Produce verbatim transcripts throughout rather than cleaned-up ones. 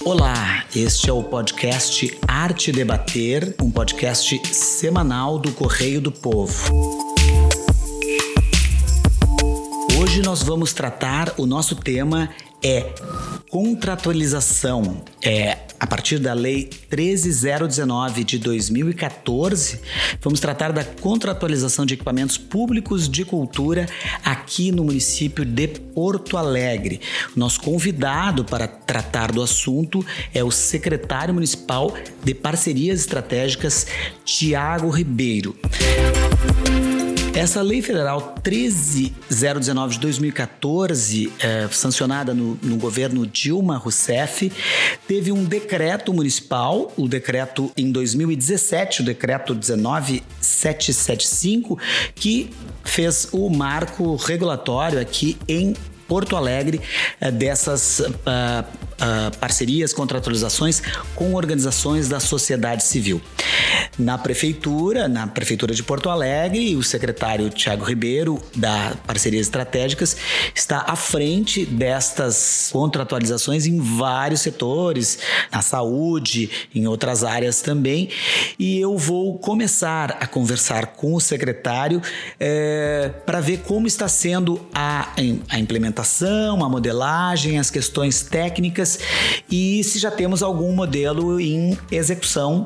Olá, este é o podcast Arte Debater, um podcast semanal do Correio do Povo. Hoje nós vamos tratar, o nosso tema é contratualização. É, a partir da Lei treze mil dezenove de dois mil e quatorze, vamos tratar da contratualização de equipamentos públicos de cultura aqui no município de Porto Alegre. O nosso convidado para tratar do assunto é o secretário municipal de Parcerias Estratégicas, Tiago Ribeiro. Essa Lei Federal treze mil dezenove de dois mil e quatorze, é, sancionada no, no governo Dilma Rousseff, teve um decreto municipal, o decreto em dois mil e dezessete, o decreto dezenove mil setecentos e setenta e cinco, que fez o marco regulatório aqui em Porto Alegre é, dessas uh, uh, parcerias, contratualizações com organizações da sociedade civil. Na prefeitura, na prefeitura de Porto Alegre, o secretário Tiago Ribeiro, da Parcerias Estratégicas, está à frente destas contratualizações em vários setores, na saúde, em outras áreas também, e eu vou começar a conversar com o secretário é, para ver como está sendo a, a implementação, a modelagem, as questões técnicas e se já temos algum modelo em execução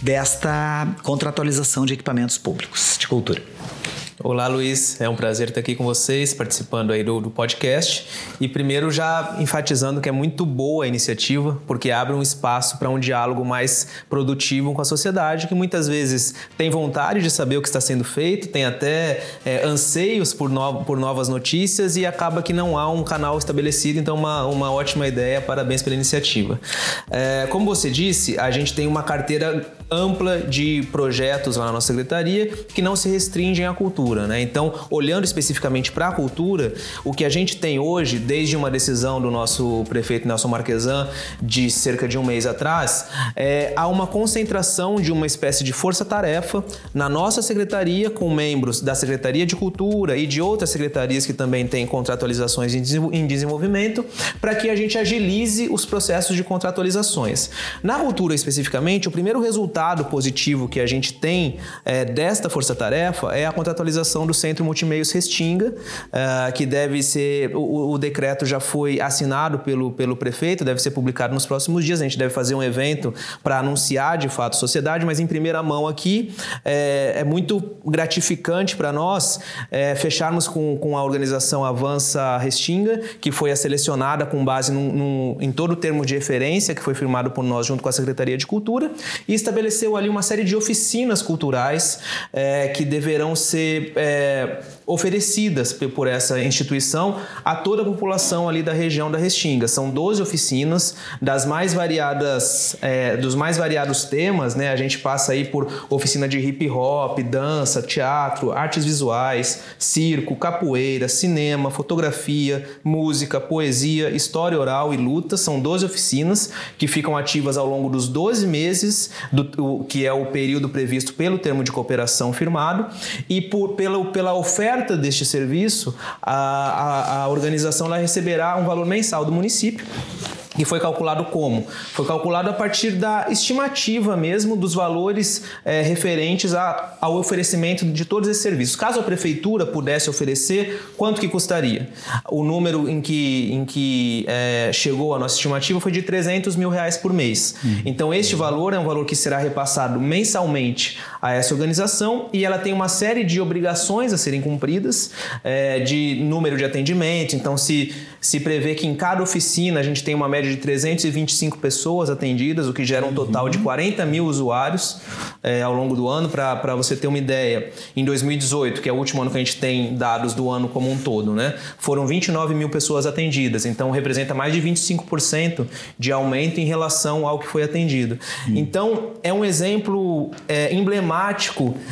desta contratualização de equipamentos públicos de cultura. Olá, Luiz. É um prazer estar aqui com vocês, participando aí do, do podcast. E primeiro já enfatizando que é muito boa a iniciativa, porque abre um espaço para um diálogo mais produtivo com a sociedade, que muitas vezes tem vontade de saber o que está sendo feito, tem até é, anseios por, no, por novas notícias e acaba que não há um canal estabelecido. Então, uma, uma ótima ideia. Parabéns pela iniciativa. É, como você disse, a gente tem uma carteira ampla de projetos lá na nossa secretaria que não se restringem à cultura. Né? Então, olhando especificamente para a cultura, o que a gente tem hoje, desde uma decisão do nosso prefeito Nelson Marquesan de cerca de um mês atrás, é, há uma concentração de uma espécie de força-tarefa na nossa secretaria, com membros da Secretaria de Cultura e de outras secretarias que também têm contratualizações em desenvolvimento, para que a gente agilize os processos de contratualizações. Na cultura especificamente, o primeiro resultado positivo que a gente tem é, desta força-tarefa é a contratualização do Centro Multimeios Restinga, uh, que deve ser, o, o decreto já foi assinado pelo, pelo prefeito, deve ser publicado nos próximos dias, a gente deve fazer um evento para anunciar de fato a sociedade, mas em primeira mão aqui é, é muito gratificante para nós é, fecharmos com, com a organização Avança Restinga, que foi a selecionada com base num, num, em todo o termo de referência que foi firmado por nós junto com a Secretaria de Cultura e estabeleceu ali uma série de oficinas culturais é, que deverão ser É, oferecidas por essa instituição a toda a população ali da região da Restinga. São doze oficinas das mais variadas, é, dos mais variados temas, né? A gente passa aí por oficina de hip hop, dança, teatro, artes visuais, circo, capoeira, cinema, fotografia, música, poesia, história oral e luta. São doze oficinas que ficam ativas ao longo dos doze meses, do, que é o período previsto pelo termo de cooperação firmado, e por Pela, pela oferta deste serviço, a, a, a organização lá receberá um valor mensal do município. E foi calculado como? Foi calculado a partir da estimativa mesmo dos valores é, referentes a, ao oferecimento de todos esses serviços. Caso a prefeitura pudesse oferecer, quanto que custaria? O número em que, em que é, chegou a nossa estimativa foi de trezentos mil reais por mês. Uhum. Então, este valor é um valor que será repassado mensalmente a essa organização e ela tem uma série de obrigações a serem cumpridas, é, de número de atendimento. Então, se, se prevê que em cada oficina a gente tem uma média de trezentas e vinte e cinco pessoas atendidas, o que gera um total de quarenta mil usuários é, ao longo do ano. Para você ter uma ideia, em dois mil e dezoito, que é o último ano que a gente tem dados do ano como um todo, né, foram vinte e nove mil pessoas atendidas, então representa mais de vinte e cinco por cento de aumento em relação ao que foi atendido. Hum. Então, é um exemplo é, emblemático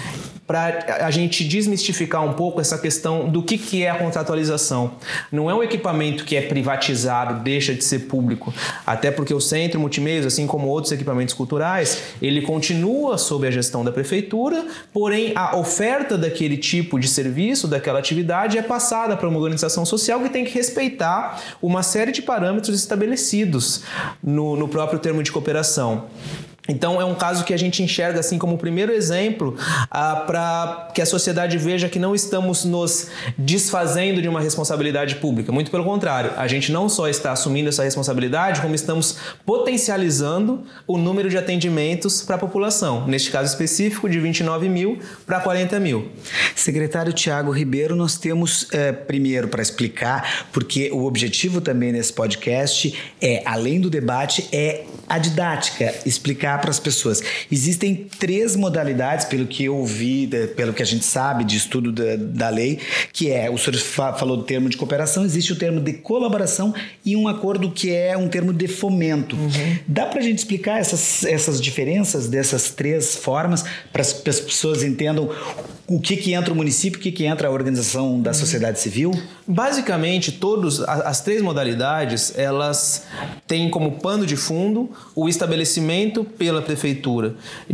para a gente desmistificar um pouco essa questão do que, que é a contratualização. Não é um equipamento que é privatizado, deixa de ser público, até porque o Centro Multimeios, assim como outros equipamentos culturais, ele continua sob a gestão da prefeitura, porém a oferta daquele tipo de serviço, daquela atividade é passada para uma organização social que tem que respeitar uma série de parâmetros estabelecidos no, no próprio termo de cooperação. Então, é um caso que a gente enxerga assim como o primeiro exemplo ah, para que a sociedade veja que não estamos nos desfazendo de uma responsabilidade pública. Muito pelo contrário, a gente não só está assumindo essa responsabilidade, como estamos potencializando o número de atendimentos para a população. Neste caso específico, de vinte e nove mil para quarenta mil. Secretário Tiago Ribeiro, nós temos, é, primeiro, para explicar, porque o objetivo também nesse podcast é, além do debate, é a didática, explicar para as pessoas. Existem três modalidades, pelo que eu ouvi, pelo que a gente sabe de estudo da, da lei, que é, o senhor falou do termo de cooperação, existe o termo de colaboração e um acordo que é um termo de fomento. Uhum. Dá para a gente explicar essas, essas diferenças dessas três formas para as pessoas entendam o que, que entra o município, o que, que entra a organização da sociedade civil? Basicamente, todos, as três modalidades, elas têm como pano de fundo o estabelecimento pela prefeitura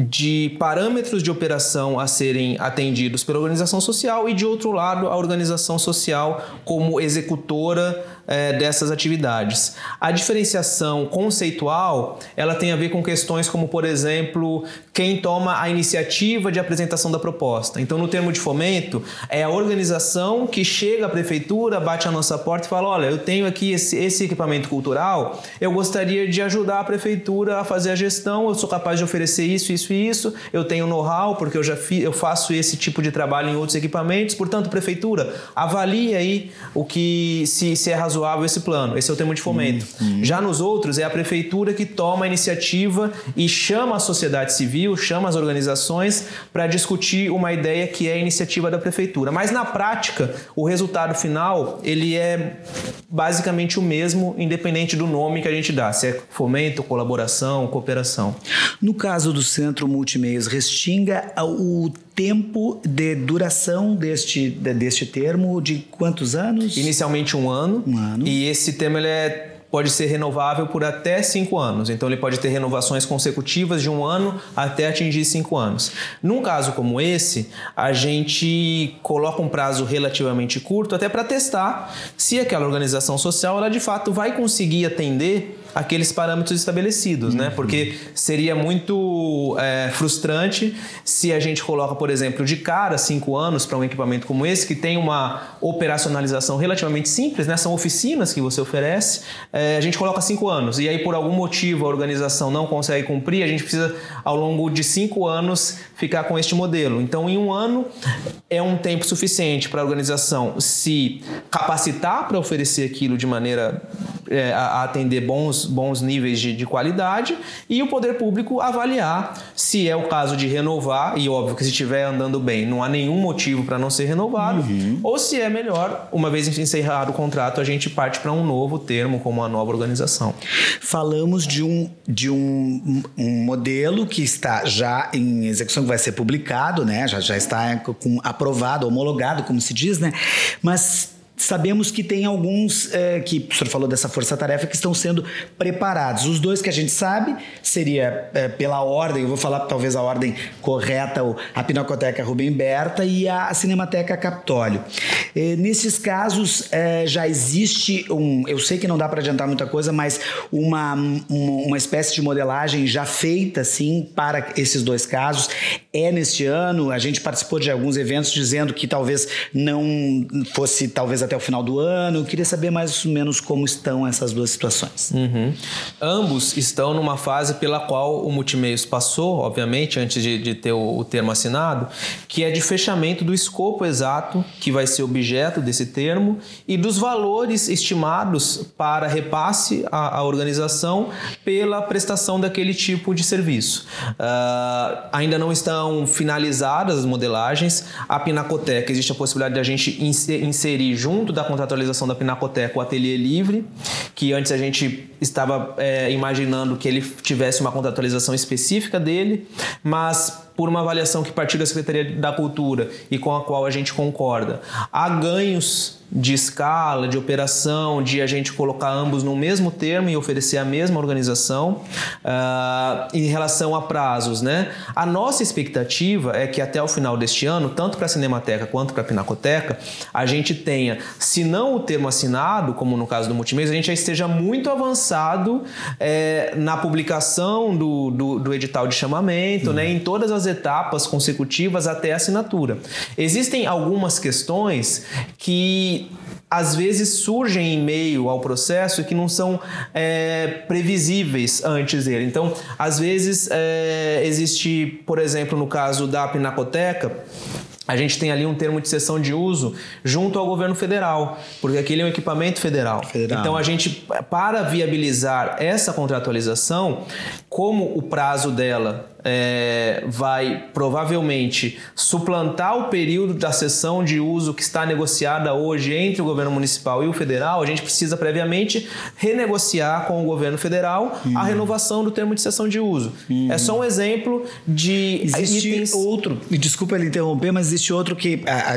de parâmetros de operação a serem atendidos pela organização social e, de outro lado, a organização social como executora é, dessas atividades. A diferenciação conceitual, ela tem a ver com questões como, por exemplo, quem toma a iniciativa de apresentação da proposta. Então, no termo de fomento, é a organização que chega à prefeitura, bate a nossa porta e fala: olha, eu tenho aqui esse, esse equipamento cultural, eu gostaria de ajudar a prefeitura a fazer a gestão, eu sou capaz de oferecer isso, isso e isso, eu tenho know-how, porque eu já fi, eu faço esse tipo de trabalho em outros equipamentos, portanto, prefeitura, avalie aí o que, se, se é razoável esse plano. Esse é o termo de fomento. Uhum. Já nos outros, é a prefeitura que toma a iniciativa e chama a sociedade civil, chama as organizações para discutir uma ideia que é a iniciativa da prefeitura. Mas, na prática, o resultado final, ele é basicamente o mesmo, independente do nome que a gente dá, se é fomento, colaboração, cooperação. No caso do Centro Multimeios, restinga o tempo de duração deste, deste termo de quantos anos? Inicialmente um ano. Um ano. E esse termo ele é pode ser renovável por até cinco anos. Então, ele pode ter renovações consecutivas de um ano até atingir cinco anos. Num caso como esse, a gente coloca um prazo relativamente curto até para testar se aquela organização social, ela de fato vai conseguir atender aqueles parâmetros estabelecidos, uhum. né? Porque seria muito é, frustrante se a gente coloca, por exemplo, de cara cinco anos para um equipamento como esse, que tem uma operacionalização relativamente simples, né? São oficinas que você oferece, é, a gente coloca cinco anos e aí por algum motivo a organização não consegue cumprir, a gente precisa ao longo de cinco anos ficar com este modelo. Então, em um ano é um tempo suficiente para a organização se capacitar para oferecer aquilo de maneira é, a atender bons bons níveis de, de qualidade e o poder público avaliar se é o caso de renovar, e óbvio que se estiver andando bem, não há nenhum motivo para não ser renovado, uhum. ou se é melhor, uma vez encerrado o contrato, a gente parte para um novo termo, como uma nova organização. Falamos de um, de um, um modelo que está já em execução, que vai ser publicado, né? já, já está com, aprovado, homologado, como se diz, né? Mas sabemos que tem alguns, é, que o senhor falou dessa força-tarefa, que estão sendo preparados. Os dois que a gente sabe seria é, pela ordem, eu vou falar talvez a ordem correta, a Pinacoteca Rubem Berta e a Cinemateca Capitólio. É, nesses casos é, já existe um, eu sei que não dá para adiantar muita coisa, mas uma, uma, uma espécie de modelagem já feita, sim, para esses dois casos. É neste ano, a gente participou de alguns eventos dizendo que talvez não fosse, talvez até o final do ano. Eu queria saber mais ou menos como estão essas duas situações. Uhum. Ambos estão numa fase pela qual o Multimeios passou, obviamente, antes de, de ter o, o termo assinado, que é de fechamento do escopo exato que vai ser objeto desse termo e dos valores estimados para repasse à, à organização pela prestação daquele tipo de serviço. Uh, ainda não estão são finalizadas as modelagens. A Pinacoteca, existe a possibilidade de a gente inserir junto da contratualização da Pinacoteca o ateliê livre, que antes a gente estava é, imaginando que ele tivesse uma contratualização específica dele, mas por uma avaliação que partiu da Secretaria da Cultura e com a qual a gente concorda, há ganhos de escala, de operação, de a gente colocar ambos no mesmo termo e oferecer a mesma organização. Uh, em relação a prazos, né? A nossa expectativa é que até o final deste ano, tanto para a Cinemateca quanto para a Pinacoteca, a gente tenha, se não o termo assinado, como no caso do Multimeios, a gente já esteja muito avançado é, na publicação do, do, do edital de chamamento, uhum. né? Em todas as etapas consecutivas até a assinatura. Existem algumas questões que às vezes surgem em meio ao processo e que não são é, previsíveis antes dele. Então, às vezes é, existe, por exemplo, no caso da Pinacoteca, a gente tem ali um termo de cessão de uso junto ao governo federal, porque aquele é um equipamento federal. federal. Então, a gente, para viabilizar essa contratualização, como o prazo dela é, vai provavelmente suplantar o período da cessão de uso que está negociada hoje entre o governo municipal e o federal, a gente precisa previamente renegociar com o governo federal uhum. a renovação do termo de cessão de uso. Uhum. É só um exemplo de Existe itens... outro, desculpa ele interromper, mas existe outro que a, a,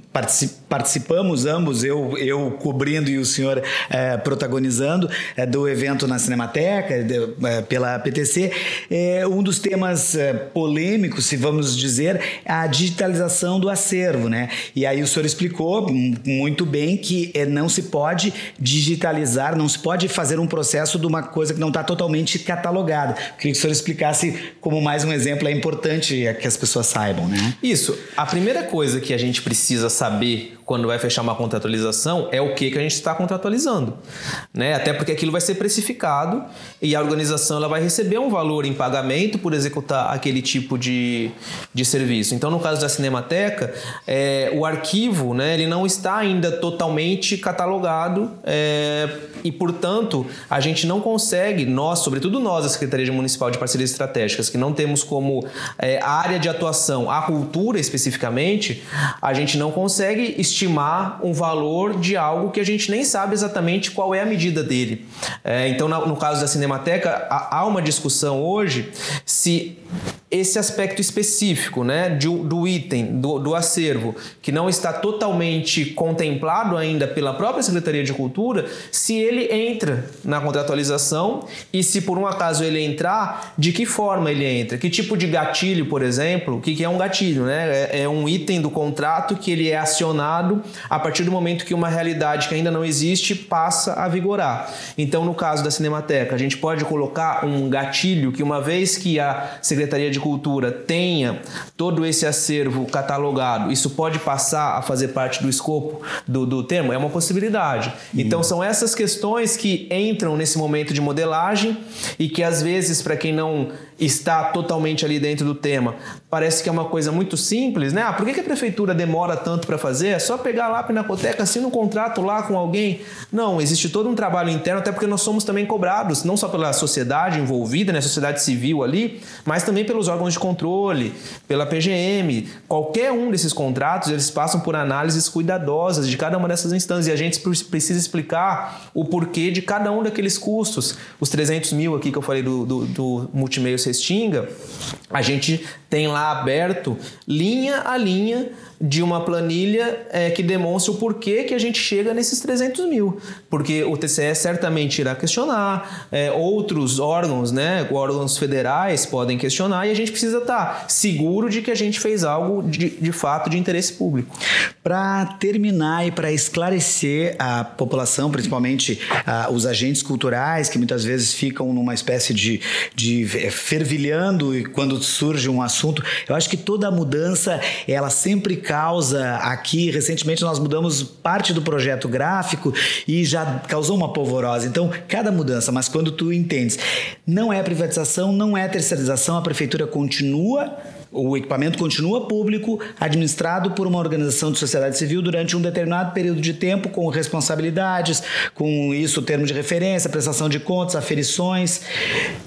participamos ambos, eu, eu cobrindo e o senhor é, protagonizando, é, do evento na Cinemateca, de, é, pela P T C. É, um dos temas é, polêmicos, se vamos dizer, a digitalização do acervo, né? E aí o senhor explicou muito bem que é, não se pode digitalizar, não se pode fazer um processo de uma coisa que não está totalmente catalogada. Queria que o senhor explicasse como mais um exemplo, é importante que as pessoas saibam, né? Isso. A primeira coisa que a gente precisa saber quando vai fechar uma contratualização é o que, que a gente está contratualizando, né? Até porque aquilo vai ser precificado e a organização ela vai receber um valor em pagamento por executar aquele tipo de, de serviço. Então, no caso da Cinemateca, é, o arquivo, né, ele não está ainda totalmente catalogado é, e, portanto, a gente não consegue, nós, sobretudo nós, a Secretaria Municipal de Parcerias Estratégicas, que não temos como é, área de atuação a cultura especificamente, a gente não consegue estimar um valor de algo que a gente nem sabe exatamente qual é a medida dele. É, então, no caso da Cinemateca, há uma discussão hoje se esse aspecto específico, né, do, do item, do, do acervo, que não está totalmente contemplado ainda pela própria Secretaria de Cultura, se ele entra na contratualização e se por um acaso ele entrar, de que forma ele entra? Que tipo de gatilho, por exemplo? O que, que é um gatilho? Né? É, é um item do contrato que ele é acionado a partir do momento que uma realidade que ainda não existe passa a vigorar. Então, no caso da Cinemateca, a gente pode colocar um gatilho que, uma vez que a Secretaria de Cultura tenha todo esse acervo catalogado, isso pode passar a fazer parte do escopo do, do termo? É uma possibilidade. Hum. Então, são essas questões que entram nesse momento de modelagem e que, às vezes, para quem não está totalmente ali dentro do tema, parece que é uma coisa muito simples, né? Ah, por que a prefeitura demora tanto para fazer? É só pegar lá a Pinacoteca, assina um contrato lá com alguém? Não, existe todo um trabalho interno, até porque nós somos também cobrados, não só pela sociedade envolvida, né, sociedade civil ali, mas também pelos órgãos de controle, pela P G M. Qualquer um desses contratos, eles passam por análises cuidadosas de cada uma dessas instâncias e a gente precisa explicar o porquê de cada um daqueles custos. Os trezentos mil aqui que eu falei do, do, do Multimeios Restinga, a gente tem lá aberto linha a linha de uma planilha é, que demonstra o porquê que a gente chega nesses trezentos mil. Porque o T C E certamente irá questionar, é, outros órgãos, né, órgãos federais podem questionar e a gente precisa estar seguro de que a gente fez algo de, de fato de interesse público. Para terminar e para esclarecer a população, principalmente uh, os agentes culturais, que muitas vezes ficam numa espécie de, de fervilhando e quando surge um assunto, eu acho que toda mudança, ela sempre causa aqui, recentemente nós mudamos parte do projeto gráfico e já causou uma polvorosa. Então, cada mudança, mas quando tu entendes, não é privatização, não é terceirização, a prefeitura continua, o equipamento continua público, administrado por uma organização de sociedade civil durante um determinado período de tempo, com responsabilidades, com isso, termo de referência, prestação de contas, aferições.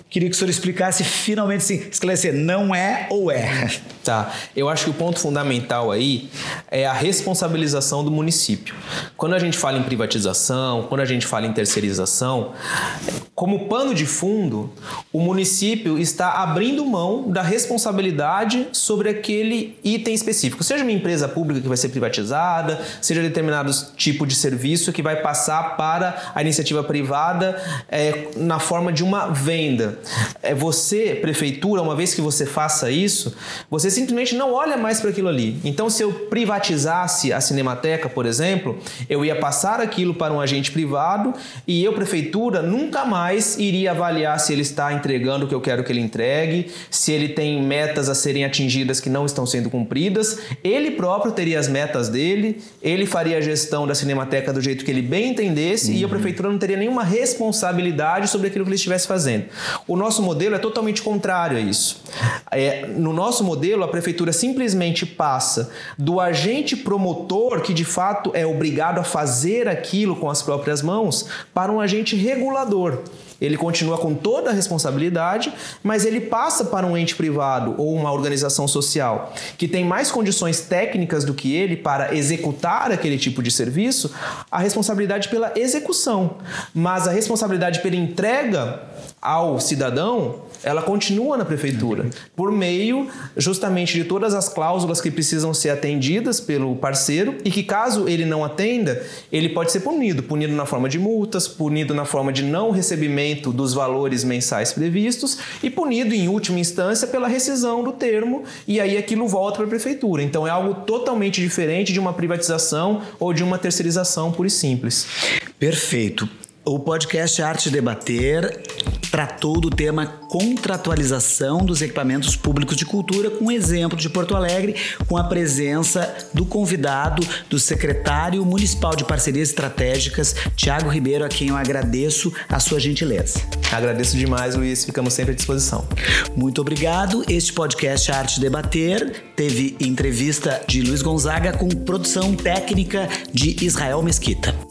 queria que o senhor explicasse finalmente, assim, esclarecer, não é ou é? Tá, eu acho que o ponto fundamental aí é a responsabilização do município. Quando a gente fala em privatização, quando a gente fala em terceirização, como pano de fundo, o município está abrindo mão da responsabilidade sobre aquele item específico. Seja uma empresa pública que vai ser privatizada, seja determinado tipo de serviço que vai passar para a iniciativa privada é, na forma de uma venda. É, você, prefeitura, uma vez que você faça isso, você simplesmente não olha mais para aquilo ali. Então, se eu privatizasse a Cinemateca, por exemplo, eu ia passar aquilo para um agente privado e eu, prefeitura, nunca mais iria avaliar se ele está entregando o que eu quero que ele entregue, se ele tem metas a serem atingidas que não estão sendo cumpridas. Ele próprio teria as metas dele, ele faria a gestão da Cinemateca do jeito que ele bem entendesse, uhum. e a prefeitura não teria nenhuma responsabilidade sobre aquilo que ele estivesse fazendo. O nosso modelo é totalmente contrário a isso. É, no nosso modelo, a prefeitura simplesmente passa do agente promotor, que de fato é obrigado a fazer aquilo com as próprias mãos, para um agente regulador. Ele continua com toda a responsabilidade, mas ele passa para um ente privado ou uma organização social que tem mais condições técnicas do que ele para executar aquele tipo de serviço, a responsabilidade pela execução. Mas a responsabilidade pela entrega ao cidadão, ela continua na prefeitura, por meio justamente de todas as cláusulas que precisam ser atendidas pelo parceiro e que, caso ele não atenda, ele pode ser punido, punido na forma de multas, punido na forma de não recebimento dos valores mensais previstos e punido, em última instância, pela rescisão do termo, e aí aquilo volta para a prefeitura. Então é algo totalmente diferente de uma privatização ou de uma terceirização pura e simples. Perfeito. O podcast Arte Debater tratou do tema contratualização dos equipamentos públicos de cultura, com um exemplo de Porto Alegre, com a presença do convidado, do secretário municipal de Parcerias Estratégicas, Tiago Ribeiro, a quem eu agradeço a sua gentileza. Agradeço demais, Luiz. Ficamos sempre à disposição. Muito obrigado. Este podcast Arte Debater teve entrevista de Luiz Gonzaga com produção técnica de Israel Mesquita.